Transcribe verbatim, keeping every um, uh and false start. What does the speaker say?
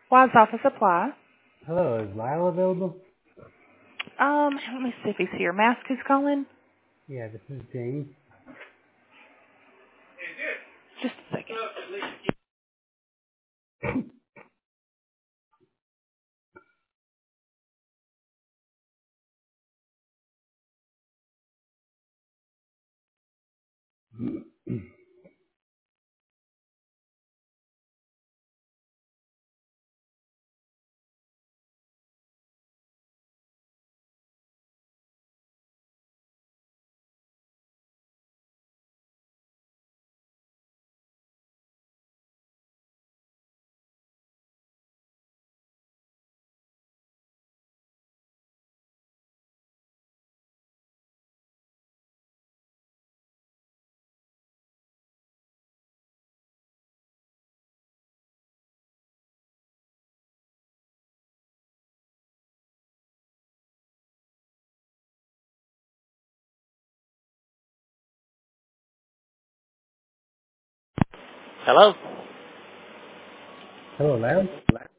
Wise Office Supply. Hello, is Lyle available? Um, let me see if he's here. Mask who's calling? Yeah, this is James. Just a second. Hello? Hello, Lyle?